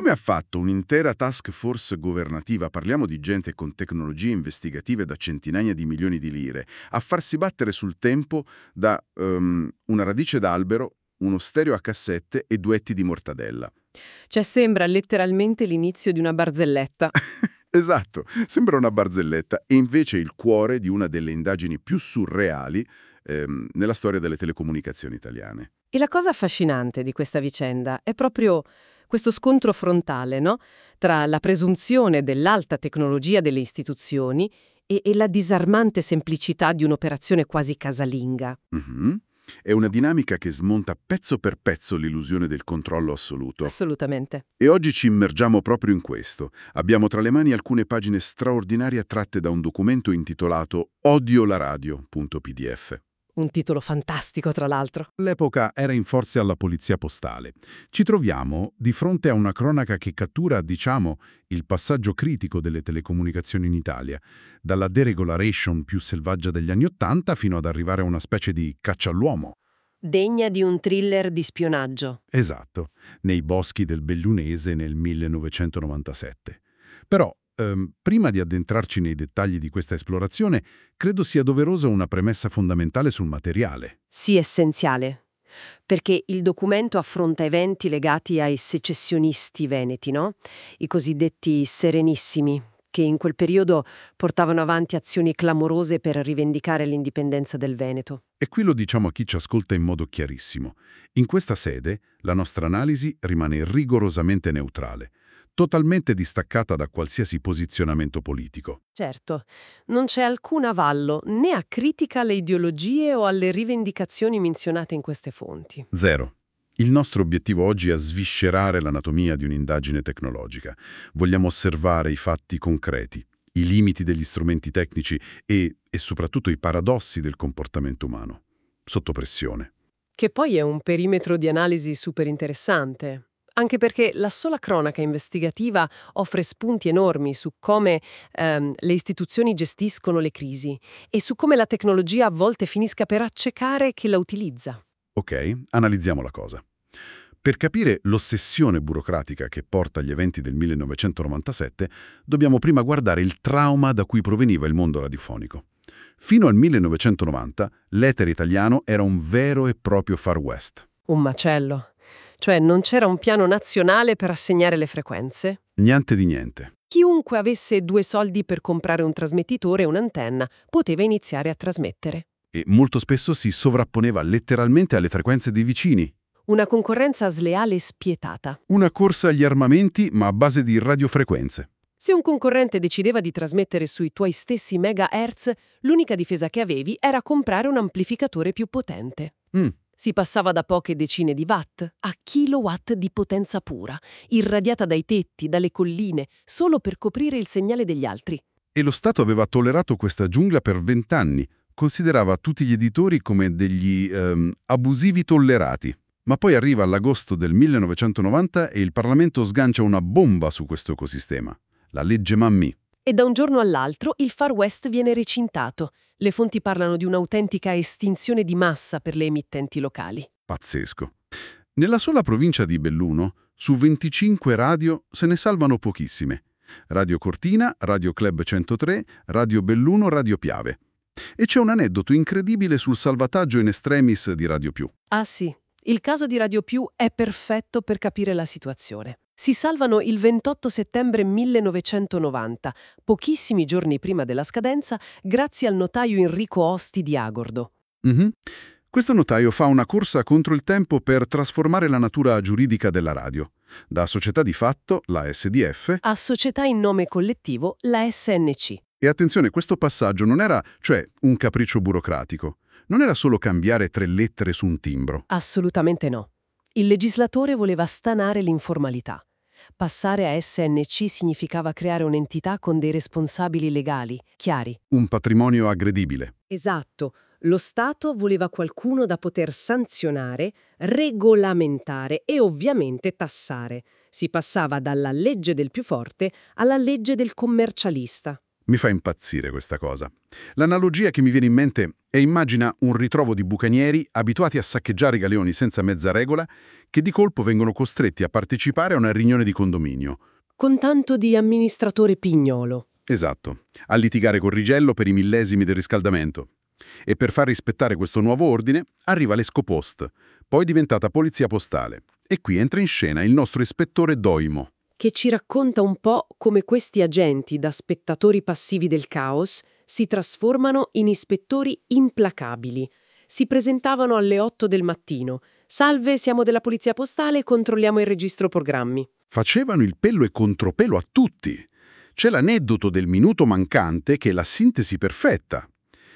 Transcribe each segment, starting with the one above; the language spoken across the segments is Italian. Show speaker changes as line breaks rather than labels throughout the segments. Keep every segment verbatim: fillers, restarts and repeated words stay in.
Come ha fatto un'intera task force governativa, parliamo di gente con tecnologie investigative da centinaia di milioni di lire, a farsi battere sul tempo da ehm, una radice d'albero, uno stereo a cassette e duetti di mortadella?
Cioè sembra letteralmente l'inizio di una barzelletta.
Esatto, sembra una barzelletta, e invece il cuore di una delle indagini più surreali ehm, nella storia delle telecomunicazioni italiane.
E la cosa affascinante di questa vicenda è proprio questo scontro frontale, no? Tra la presunzione dell'alta tecnologia delle istituzioni e, e la disarmante semplicità di un'operazione quasi casalinga.
Mhm. È una dinamica che smonta pezzo per pezzo l'illusione del controllo assoluto.
Assolutamente.
E oggi ci immergiamo proprio in questo. Abbiamo tra le mani alcune pagine straordinarie tratte da un documento intitolato Odio la radio punto p d f.
Un titolo fantastico, tra l'altro.
All'epoca era in forze alla polizia postale. Ci troviamo di fronte a una cronaca che cattura, diciamo, il passaggio critico delle telecomunicazioni in Italia, dalla deregulation più selvaggia degli anni Ottanta fino ad arrivare a una specie di caccia all'uomo.
Degna di un thriller di spionaggio.
Esatto, nei boschi del Bellunese nel millenovecentonovantasette. Però, ehm, prima di addentrarci nei dettagli di questa esplorazione, credo sia doverosa una premessa fondamentale sul materiale.
Sì, essenziale. Perché il documento affronta eventi legati ai secessionisti veneti, no? I cosiddetti Serenissimi, che in quel periodo portavano avanti azioni clamorose per rivendicare l'indipendenza del Veneto.
E qui lo diciamo a chi ci ascolta in modo chiarissimo. In questa sede la nostra analisi rimane rigorosamente neutrale, totalmente distaccata da qualsiasi posizionamento politico.
Certo, non c'è alcun avallo né a critica alle ideologie o alle rivendicazioni menzionate in queste fonti.
Zero. Il nostro obiettivo oggi è sviscerare l'anatomia di un'indagine tecnologica. Vogliamo osservare i fatti concreti, i limiti degli strumenti tecnici e, e soprattutto i paradossi del comportamento umano, sotto pressione.
Che poi è un perimetro di analisi super interessante. Anche perché la sola cronaca investigativa offre spunti enormi su come ehm, le istituzioni gestiscono le crisi e su come la tecnologia a volte finisca per accecare chi la utilizza.
Ok, analizziamo la cosa. Per capire l'ossessione burocratica che porta agli eventi del millenovecentonovantasette, dobbiamo prima guardare il trauma da cui proveniva il mondo radiofonico. Fino al millenovecentonovanta, l'etere italiano era un vero e proprio Far West.
Un macello. Cioè non c'era un piano nazionale per assegnare le frequenze.
Niente di niente.
Chiunque avesse due soldi per comprare un trasmettitore e un'antenna poteva iniziare a trasmettere.
E molto spesso si sovrapponeva letteralmente alle frequenze dei vicini.
Una concorrenza sleale e spietata.
Una corsa agli armamenti, ma a base di radiofrequenze.
Se un concorrente decideva di trasmettere sui tuoi stessi megahertz, l'unica difesa che avevi era comprare un amplificatore più potente.
Mm.
Si passava da poche decine di watt a kilowatt di potenza pura, irradiata dai tetti, dalle colline, solo per coprire il segnale degli altri.
E lo Stato aveva tollerato questa giungla per vent'anni. Considerava tutti gli editori come degli ehm, abusivi tollerati. Ma poi arriva l'agosto del millenovecentonovanta e il Parlamento sgancia una bomba su questo ecosistema, la legge Mammì.
E da un giorno all'altro il Far West viene recintato. Le fonti parlano di un'autentica estinzione di massa per le emittenti locali.
Pazzesco. Nella sola provincia di Belluno, su venticinque radio se ne salvano pochissime. Radio Cortina, Radio Club centotré, Radio Belluno, Radio Piave. E c'è un aneddoto incredibile sul salvataggio in extremis di Radio Più.
Ah sì, il caso di Radio Più è perfetto per capire la situazione. Si salvano il ventotto settembre millenovecentonovanta, pochissimi giorni prima della scadenza, grazie al notaio Enrico Osti di Agordo.
Mm-hmm. Questo notaio fa una corsa contro il tempo per trasformare la natura giuridica della radio. Da società di fatto, la S D F,
a società in nome collettivo, la S N C.
E attenzione, questo passaggio non era, cioè, un capriccio burocratico. Non era solo cambiare tre lettere su un timbro.
Assolutamente no. Il legislatore voleva stanare l'informalità. Passare a S N C significava creare un'entità con dei responsabili legali, chiari.
Un patrimonio aggredibile.
Esatto. Lo Stato voleva qualcuno da poter sanzionare, regolamentare e ovviamente tassare. Si passava dalla legge del più forte alla legge del commercialista.
Mi fa impazzire questa cosa. L'analogia che mi viene in mente è immagina un ritrovo di bucanieri abituati a saccheggiare i galeoni senza mezza regola che di colpo vengono costretti a partecipare a una riunione di condominio.
Con tanto di amministratore pignolo.
Esatto, a litigare con Rigello per i millesimi del riscaldamento. E per far rispettare questo nuovo ordine arriva l'Escopost, poi diventata Polizia Postale. E qui entra in scena il nostro ispettore Doimo,
Che ci racconta un po' come questi agenti, da spettatori passivi del caos, si trasformano in ispettori implacabili. Si presentavano alle otto del mattino. Salve, siamo della Polizia Postale, controlliamo il registro programmi.
facevano il pello e contropelo a tutti. C'è l'aneddoto del minuto mancante che è la sintesi perfetta.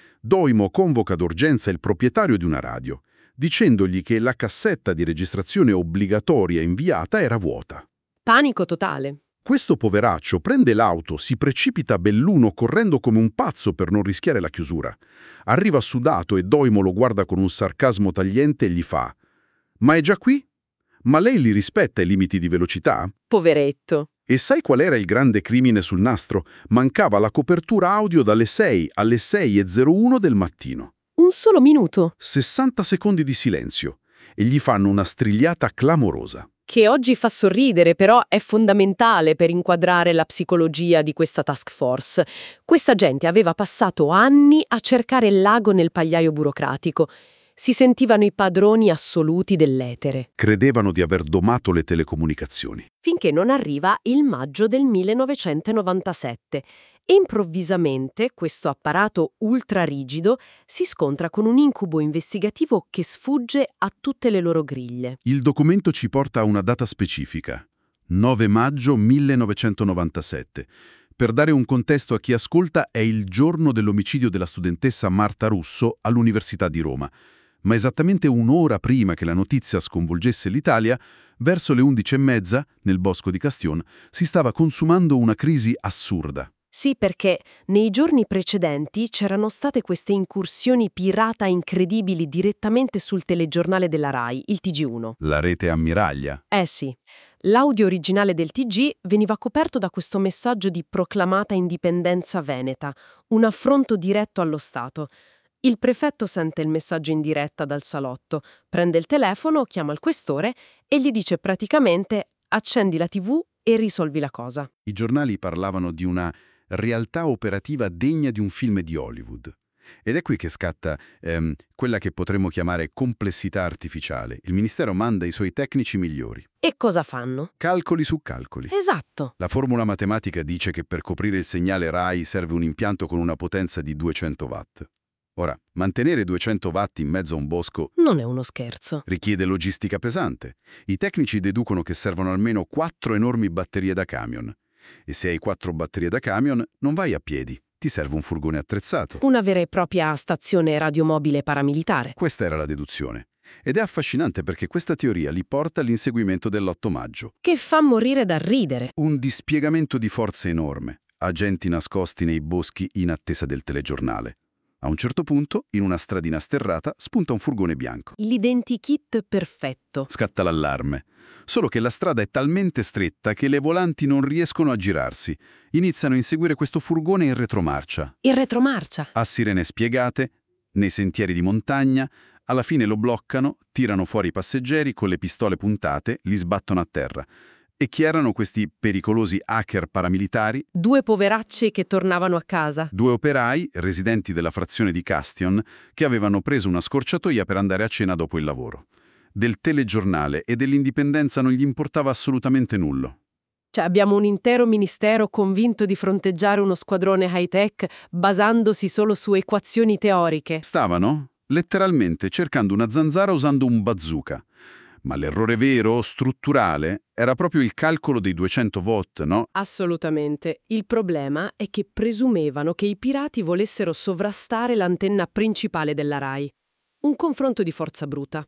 Doimo convoca d'urgenza il proprietario di una radio, dicendogli che la cassetta di registrazione obbligatoria inviata era vuota.
Panico totale.
Questo poveraccio prende l'auto, si precipita a Belluno correndo come un pazzo per non rischiare la chiusura. Arriva sudato e Doimo lo guarda con un sarcasmo tagliente e gli fa: «Ma è già qui? Ma lei li rispetta i limiti di velocità?»
Poveretto.
E sai qual era il grande crimine sul nastro? Mancava la copertura audio dalle sei alle sei e zero uno del mattino.
Un solo minuto.
sessanta secondi di silenzio. E gli fanno una strigliata clamorosa.
Che oggi fa sorridere, però è fondamentale per inquadrare la psicologia di questa task force. Questa gente aveva passato anni a cercare il lago nel pagliaio burocratico. Si sentivano i padroni assoluti dell'etere.
Credevano di aver domato le telecomunicazioni.
Finché non arriva il maggio del millenovecentonovantasette. E improvvisamente questo apparato ultrarigido si scontra con un incubo investigativo che sfugge a tutte le loro griglie.
Il documento ci porta a una data specifica, nove maggio millenovecentonovantasette. Per dare un contesto a chi ascolta, è il giorno dell'omicidio della studentessa Marta Russo all'Università di Roma. Ma esattamente un'ora prima che la notizia sconvolgesse l'Italia, verso le undici e mezza, nel bosco di Castion, si stava consumando una crisi assurda.
Sì, perché nei giorni precedenti c'erano state queste incursioni pirata incredibili direttamente sul telegiornale della RAI, il T G uno.
La rete ammiraglia.
Eh sì, l'audio originale del T G veniva coperto da questo messaggio di proclamata indipendenza veneta, un affronto diretto allo Stato. Il prefetto sente il messaggio in diretta dal salotto, prende il telefono, chiama il questore e gli dice praticamente: accendi la tivù e risolvi la cosa.
I giornali parlavano di una realtà operativa degna di un film di Hollywood. Ed è qui che scatta ehm, quella che potremmo chiamare complessità artificiale. Il Ministero manda i suoi tecnici migliori.
E cosa fanno?
Calcoli su calcoli.
Esatto.
La formula matematica dice che per coprire il segnale RAI serve un impianto con una potenza di duecento watt. Ora, mantenere duecento watt in mezzo a un bosco
Non è uno scherzo.
richiede logistica pesante. I tecnici deducono che servono almeno quattro enormi batterie da camion. E se hai quattro batterie da camion, non vai a piedi, ti serve un furgone attrezzato.
Una vera e propria stazione radiomobile paramilitare.
Questa era la deduzione. Ed è affascinante perché questa teoria li porta all'inseguimento dell'otto maggio.
Che fa morire da ridere.
Un dispiegamento di forze enorme, agenti nascosti nei boschi in attesa del telegiornale. A un certo punto, in una stradina sterrata, spunta un furgone bianco.
L'identikit perfetto.
Scatta l'allarme. Solo che la strada è talmente stretta che le volanti non riescono a girarsi. Iniziano a inseguire questo furgone in retromarcia.
Il retromarcia.
A sirene spiegate, nei sentieri di montagna, alla fine lo bloccano, tirano fuori i passeggeri con le pistole puntate, li sbattono a terra. E chi erano questi pericolosi hacker paramilitari?
Due poveracci che tornavano a casa.
Due operai, residenti della frazione di Castion, che avevano preso una scorciatoia per andare a cena dopo il lavoro. Del telegiornale e dell'indipendenza non gli importava assolutamente nulla.
Cioè abbiamo un intero ministero convinto di fronteggiare uno squadrone high-tech basandosi solo su equazioni teoriche.
Stavano, letteralmente, cercando una zanzara usando un bazooka. Ma l'errore vero, strutturale, era proprio il calcolo dei duecento watt, no?
Assolutamente. Il problema è che presumevano che i pirati volessero sovrastare l'antenna principale della RAI. Un confronto di forza bruta.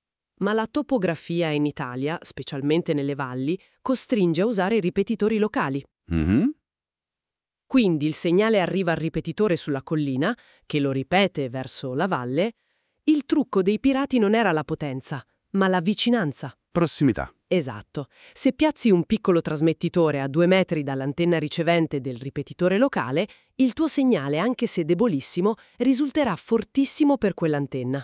Ma la topografia in Italia, specialmente nelle valli, costringe a usare i ripetitori locali.
Mm-hmm.
Quindi il segnale arriva al ripetitore sulla collina, che lo ripete verso la valle. Il trucco dei pirati non era la potenza, ma la vicinanza.
Prossimità.
Esatto. Se piazzi un piccolo trasmettitore a due metri dall'antenna ricevente del ripetitore locale, il tuo segnale, anche se debolissimo, risulterà fortissimo per quell'antenna.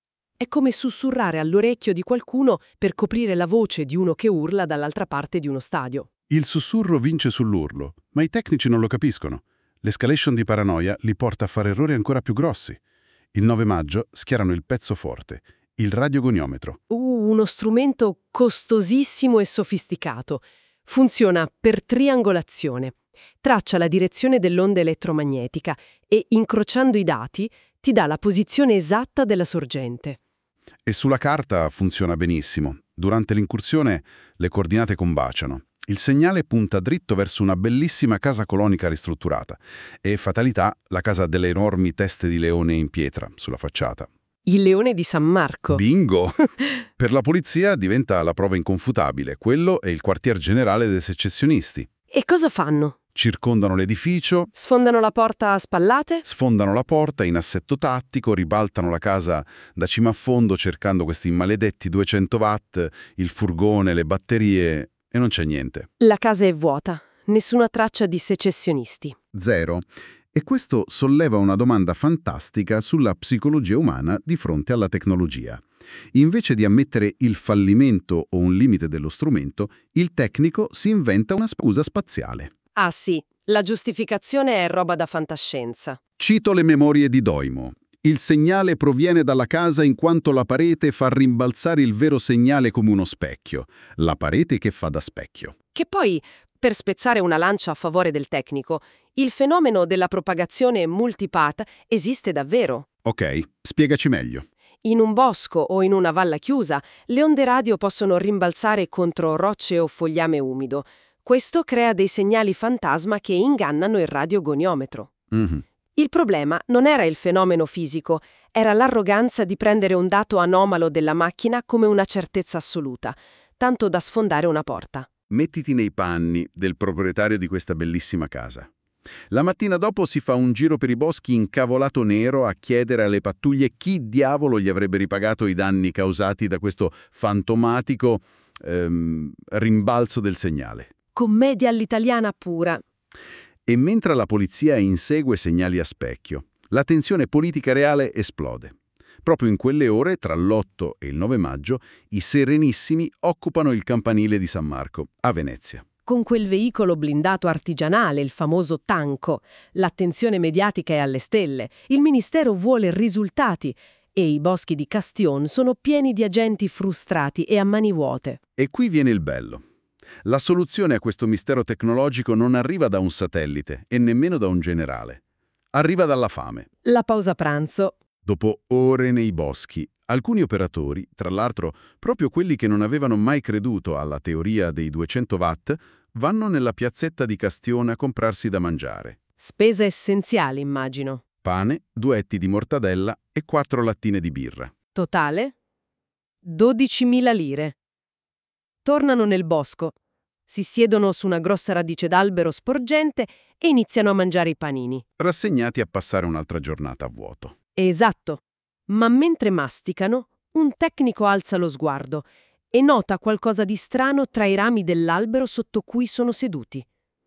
È come sussurrare all'orecchio di qualcuno per coprire la voce di uno che urla dall'altra parte di uno stadio.
Il sussurro vince sull'urlo, ma i tecnici non lo capiscono. L'escalation di paranoia li porta a fare errori ancora più grossi. Il nove maggio schierano il pezzo forte, il radiogoniometro.
Uh, uno strumento costosissimo e sofisticato. Funziona per triangolazione. Traccia la direzione dell'onda elettromagnetica e, incrociando i dati, ti dà la posizione esatta della sorgente.
E sulla carta funziona benissimo. Durante l'incursione le coordinate combaciano. Il segnale punta dritto verso una bellissima casa colonica ristrutturata e, fatalità, la casa ha delle enormi teste di leone in pietra sulla facciata.
Il leone di San Marco.
Bingo! Per la polizia diventa la prova inconfutabile. Quello è il quartier generale dei secessionisti.
E cosa fanno?
Circondano l'edificio,
Sfondano la porta a spallate?
sfondano la porta in assetto tattico, ribaltano la casa da cima a fondo cercando questi maledetti duecento watt, il furgone, le batterie, e non c'è niente.
La casa è vuota. Nessuna traccia di secessionisti.
Zero. E questo solleva una domanda fantastica sulla psicologia umana di fronte alla tecnologia. Invece di ammettere il fallimento o un limite dello strumento, il tecnico si inventa una scusa spaziale.
Ah sì, la giustificazione è roba da fantascienza.
Cito le memorie di Doimo. Il segnale proviene dalla casa in quanto la parete fa rimbalzare il vero segnale come uno specchio. La parete che fa da specchio.
Che poi, per spezzare una lancia a favore del tecnico, il fenomeno della propagazione multipath esiste davvero.
Ok, spiegaci meglio.
In un bosco o in una valla chiusa, le onde radio possono rimbalzare contro rocce o fogliame umido. Questo crea dei segnali fantasma che ingannano il radiogoniometro.
Mhm.
Il problema non era il fenomeno fisico, era l'arroganza di prendere un dato anomalo della macchina come una certezza assoluta, tanto da sfondare una porta.
Mettiti nei panni del proprietario di questa bellissima casa. La mattina dopo si fa un giro per i boschi incavolato nero a chiedere alle pattuglie chi diavolo gli avrebbe ripagato i danni causati da questo fantomatico ehm, rimbalzo del segnale.
Commedia all'italiana pura.
E mentre la polizia insegue segnali a specchio, la tensione politica reale esplode. Proprio in quelle ore, tra l'otto e il nove maggio, i Serenissimi occupano il campanile di San Marco, a Venezia.
Con quel veicolo blindato artigianale, il famoso tanco, l'attenzione mediatica è alle stelle, il ministero vuole risultati e i boschi di Castion sono pieni di agenti frustrati e a mani vuote.
E qui viene il bello. La soluzione a questo mistero tecnologico non arriva da un satellite e nemmeno da un generale. Arriva dalla fame.
La pausa pranzo.
Dopo ore nei boschi, alcuni operatori, tra l'altro proprio quelli che non avevano mai creduto alla teoria dei duecento watt, vanno nella piazzetta di Castione a comprarsi da mangiare.
Spesa essenziale, immagino.
Pane, due etti di mortadella e quattro lattine di birra.
Totale? dodicimila lire. Tornano nel bosco, si siedono su una grossa radice d'albero sporgente e iniziano a mangiare i panini.
Rassegnati a passare un'altra giornata a vuoto.
Esatto. Ma mentre masticano, un tecnico alza lo sguardo e nota qualcosa di strano tra i rami dell'albero sotto cui sono seduti.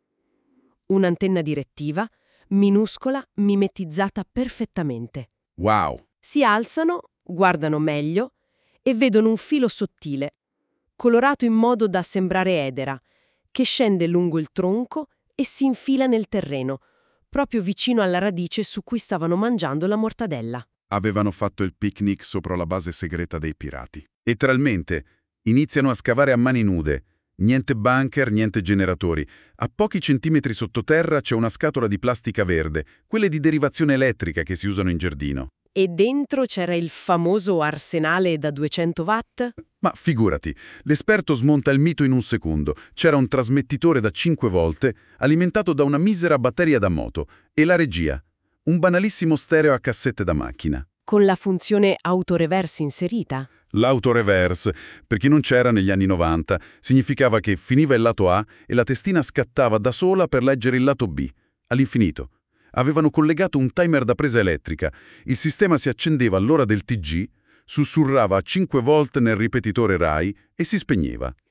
Un'antenna direttiva, minuscola, mimetizzata perfettamente.
Wow!
Si alzano, guardano meglio e vedono un filo sottile, colorato in modo da sembrare edera, che scende lungo il tronco e si infila nel terreno, proprio vicino alla radice su cui stavano mangiando la mortadella.
Avevano fatto il picnic sopra la base segreta dei pirati. E tralmente iniziano a scavare a mani nude. Niente bunker, niente generatori. A pochi centimetri sottoterra c'è una scatola di plastica verde, quelle di derivazione elettrica che si usano in giardino.
E dentro c'era il famoso arsenale da duecento watt?
Ma figurati, l'esperto smonta il mito in un secondo. C'era un trasmettitore da cinque volte, alimentato da una misera batteria da moto, e la regia. Un banalissimo stereo a cassette da macchina.
Con la funzione autoreverse inserita?
L'autoreverse, per chi non c'era negli anni novanta, significava che finiva il lato A e la testina scattava da sola per leggere il lato B, all'infinito. Avevano collegato un timer da presa elettrica. Il sistema si accendeva all'ora del T G, sussurrava a cinque volt nel ripetitore Rai e si spegneva.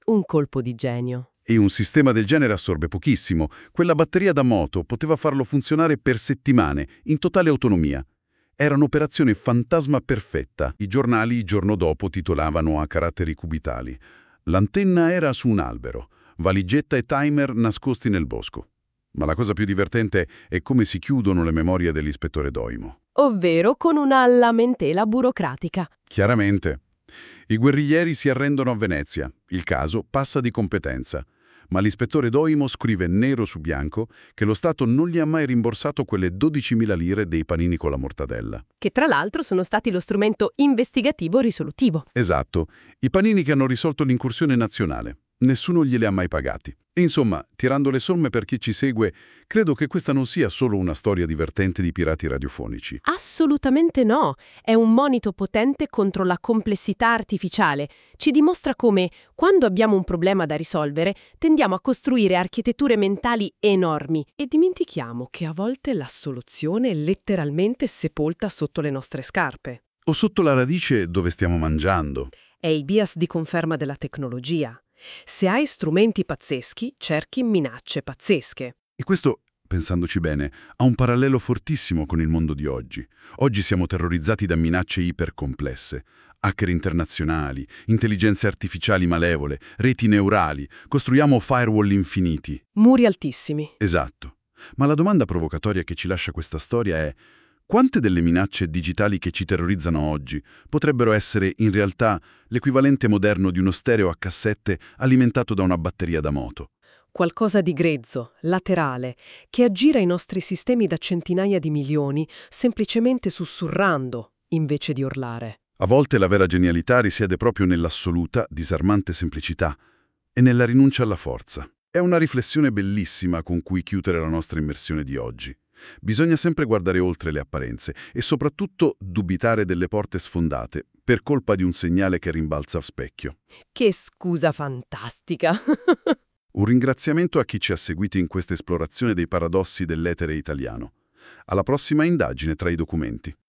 Un colpo di genio.
E un sistema del genere assorbe pochissimo. Quella batteria da moto poteva farlo funzionare per settimane, in totale autonomia. Era un'operazione fantasma perfetta. I giornali il giorno dopo titolavano a caratteri cubitali. L'antenna era su un albero, valigetta e timer nascosti nel bosco. Ma la cosa più divertente è come si chiudono le memorie dell'ispettore Doimo.
Ovvero con una lamentela burocratica.
Chiaramente. I guerriglieri si arrendono a Venezia. Il caso passa di competenza. Ma l'ispettore Doimo scrive nero su bianco che lo Stato non gli ha mai rimborsato quelle dodicimila lire dei panini con la mortadella.
Che tra l'altro sono stati lo strumento investigativo risolutivo.
Esatto. I panini che hanno risolto l'incursione nazionale. Nessuno glieli ha mai pagati. Insomma, tirando le somme per chi ci segue, credo che questa non sia solo una storia divertente di pirati radiofonici.
Assolutamente no. È un monito potente contro la complessità artificiale. Ci dimostra come, quando abbiamo un problema da risolvere, tendiamo a costruire architetture mentali enormi e dimentichiamo che a volte la soluzione è letteralmente sepolta sotto le nostre scarpe.
O sotto la radice dove stiamo mangiando.
È il bias di conferma della tecnologia. Se hai strumenti pazzeschi, cerchi minacce pazzesche.
E questo, pensandoci bene, ha un parallelo fortissimo con il mondo di oggi. Oggi siamo terrorizzati da minacce ipercomplesse. Hacker internazionali, intelligenze artificiali malevole, reti neurali, costruiamo firewall infiniti.
Muri altissimi.
Esatto. Ma la domanda provocatoria che ci lascia questa storia è: quante delle minacce digitali che ci terrorizzano oggi potrebbero essere in realtà l'equivalente moderno di uno stereo a cassette alimentato da una batteria da moto?
Qualcosa di grezzo, laterale, che aggira i nostri sistemi da centinaia di milioni, semplicemente sussurrando, invece di urlare.
A volte la vera genialità risiede proprio nell'assoluta, disarmante semplicità e nella rinuncia alla forza. È una riflessione bellissima con cui chiudere la nostra immersione di oggi. Bisogna sempre guardare oltre le apparenze e soprattutto dubitare delle porte sfondate per colpa di un segnale che rimbalza a specchio.
Che scusa fantastica!
Un ringraziamento a chi ci ha seguito in questa esplorazione dei paradossi dell'etere italiano. Alla prossima indagine tra i documenti.